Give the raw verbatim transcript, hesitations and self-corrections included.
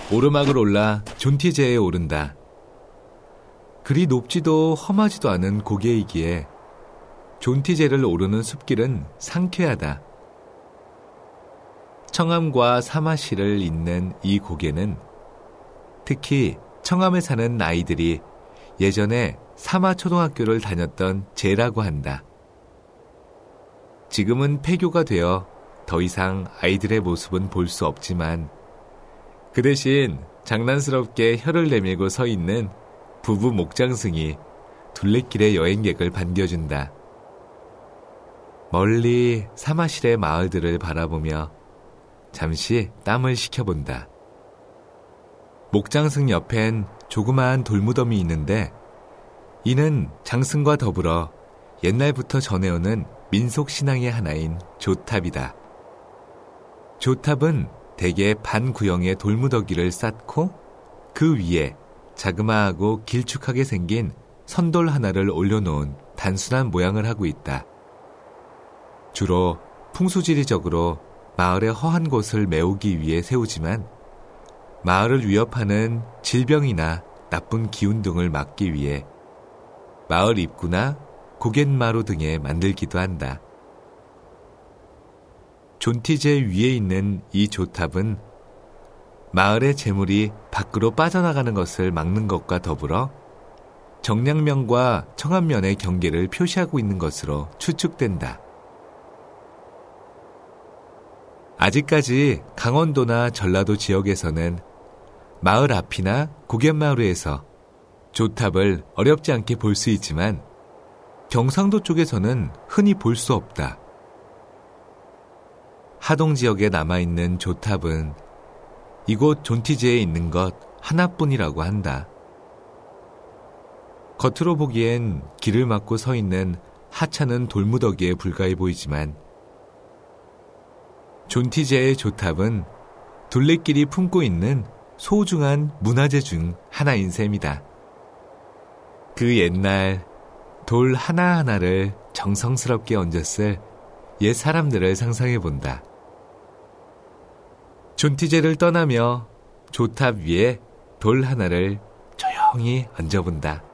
오르막을 올라 존티제에 오른다. 그리 높지도 험하지도 않은 고개이기에 존티제를 오르는 숲길은 상쾌하다. 청암과 사마시를 잇는 이 고개는 특히 청암에 사는 아이들이 예전에 사마초등학교를 다녔던 제라고 한다. 지금은 폐교가 되어 더 이상 아이들의 모습은 볼 수 없지만 그 대신 장난스럽게 혀를 내밀고 서 있는 부부 목장승이 둘레길의 여행객을 반겨준다. 멀리 사마실의 마을들을 바라보며 잠시 땀을 식혀본다. 목장승 옆엔 조그마한 돌무덤이 있는데 이는 장승과 더불어 옛날부터 전해오는 민속신앙의 하나인 조탑이다. 조탑은 대개 반구형의 돌무더기를 쌓고 그 위에 자그마하고 길쭉하게 생긴 선돌 하나를 올려놓은 단순한 모양을 하고 있다. 주로 풍수지리적으로 마을의 허한 곳을 메우기 위해 세우지만 마을을 위협하는 질병이나 나쁜 기운 등을 막기 위해 마을 입구나 고갯마루 등에 만들기도 한다. 존티제 위에 있는 이 조탑은 마을의 재물이 밖으로 빠져나가는 것을 막는 것과 더불어 정량면과 청암면의 경계를 표시하고 있는 것으로 추측된다. 아직까지 강원도나 전라도 지역에서는 마을 앞이나 고갯마루에서 조탑을 어렵지 않게 볼 수 있지만 경상도 쪽에서는 흔히 볼 수 없다. 하동 지역에 남아있는 조탑은 이곳 존티제에 있는 것 하나뿐이라고 한다. 겉으로 보기엔 길을 막고 서 있는 하찮은 돌무더기에 불과해 보이지만 존티제의 조탑은 둘레길이 품고 있는 소중한 문화재 중 하나인 셈이다. 그 옛날 돌 하나하나를 정성스럽게 얹었을 옛 사람들을 상상해본다. 존티제를 떠나며 조탑 위에 돌 하나를 조용히 얹어본다.